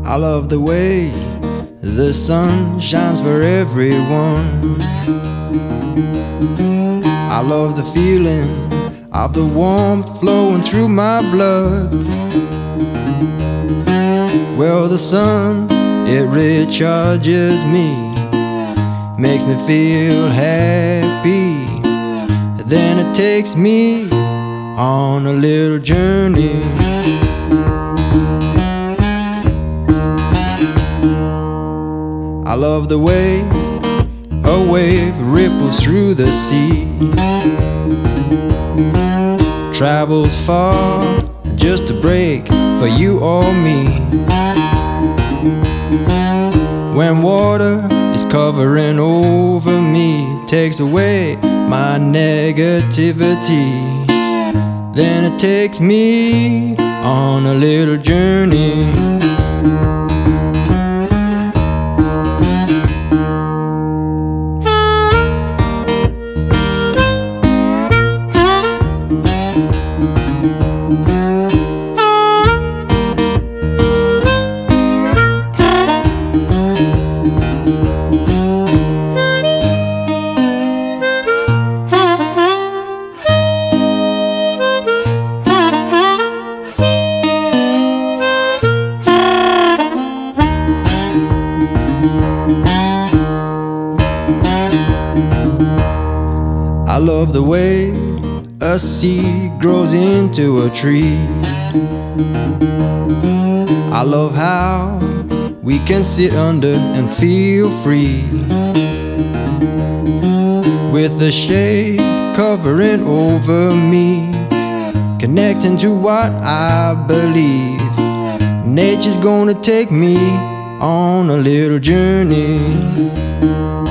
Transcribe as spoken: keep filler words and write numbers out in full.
I love the way the sun shines for everyone. I love the feeling of the warmth flowing through my blood. Well, the sun, it recharges me, makes me feel happy. Then it takes me on a little journey. I love the way a wave ripples through the sea, travels far just to break for you or me. When water is covering over me, takes away my negativity. Then it takes me on a little journey. I love the way a seed grows into a tree. I love how we can sit under and feel free, with the shade covering over me, connecting to what I believe. Nature's gonna take me on a little journey.